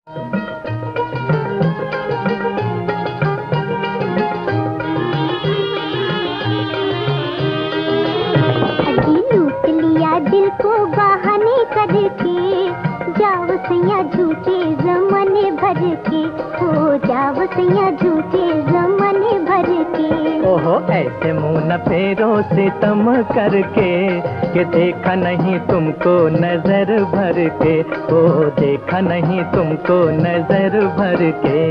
लूट लिया दिल को बहाने करके, जाओ सैया झूठे ज़माने भर के, हो जाओ सैया झूठे ज़माने भर के। ओहो ऐसे मुंह न फेरो सितम करके, कि देखा नहीं तुमको नजर भर के, ओ देखा नहीं तुमको नजर भर के।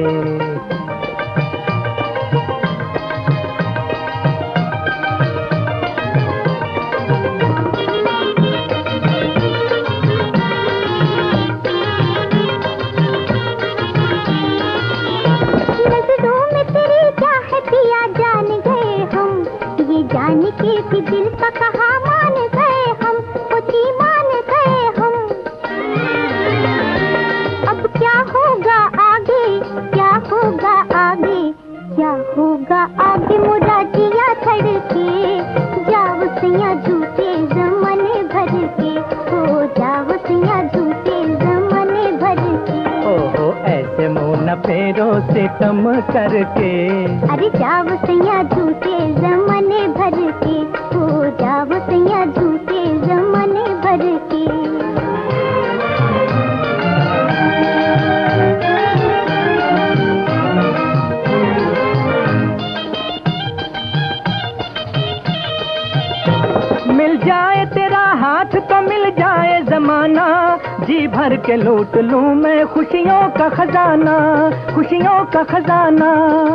जान के भी दिल का कहा मान गए हम, पति मान गए हम। अब क्या होगा आगे, क्या होगा आगे, क्या होगा आगे, मुरा जिया धड़के, जाओ सैया झूठे ज़माने भर के, हो जाओ सैया झूठे ज़माने भर के। ओहो ऐसे मुंह न फेरो सितम करके, अरे जाओ सैया झूठे ज़माने भर के, हो जाओ सैया झूठे ज़माने भर के। मिल जाए तेरा हाथ तो मिल जाए जमाना, जी भर के लूट लूं मैं खुशियों का खजाना, खुशियों का खजाना।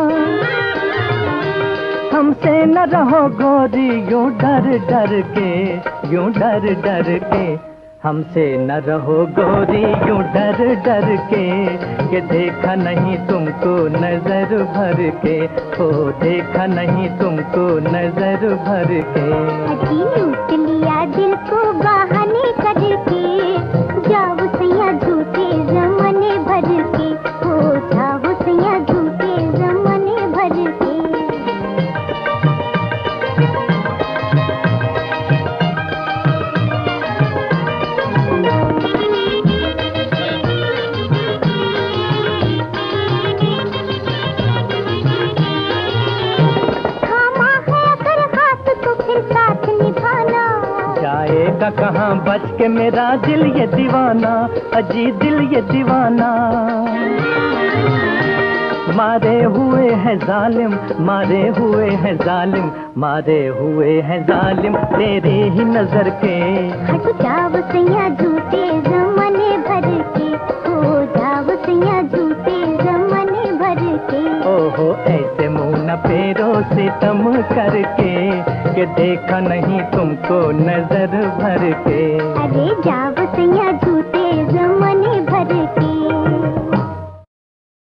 हमसे न रहो गोरी यूं डर डर के, यूं डर डर के, हमसे न रहो गोरी यूं डर डर के, कि देखा नहीं तुमको नजर भर के, ओ देखा नहीं तुमको नजर भर के। लूट लिया दिल को बहाने करके, जाओ सैया झूठे ज़माने भर के, हो जाओ सैया झूठे ज़माने भर के। जाएगा कहाँ बच के मेरा दिल ये दीवाना, अजी दिल ये दीवाना। मारे हुए हैं जालिम, मारे हुए हैं जालिम, मारे हुए हैं जालिम तेरी ही नजर के। हट जाओ सैया झूठे ज़माने भर के, हो जाओ सैया झूठे ज़माने भर के। ओहो ऐसे मुंह न फेरो सितम करके, कि देखा नहीं तुमको नजर भर के। अरे जाओ सैया